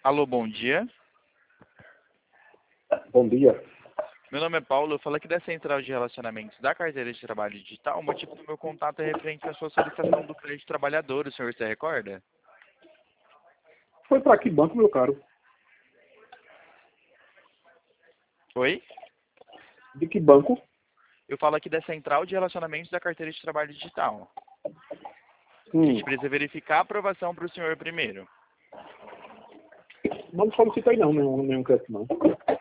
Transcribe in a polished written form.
Alô, bom dia. Bom dia. Meu nome é Paulo, eu falo aqui da Central de Relacionamentos da Carteira de Trabalho Digital. O motivo do meu contato é referente à sua solicitação do crédito trabalhador, o senhor se recorda? Foi para que banco, meu caro? Oi? De que banco? Eu falo aqui da Central de Relacionamentos da Carteira de Trabalho Digital. A Hum. gente precisa verificar a aprovação para o senhor primeiro. Não solicitei não, nenhum crédito não.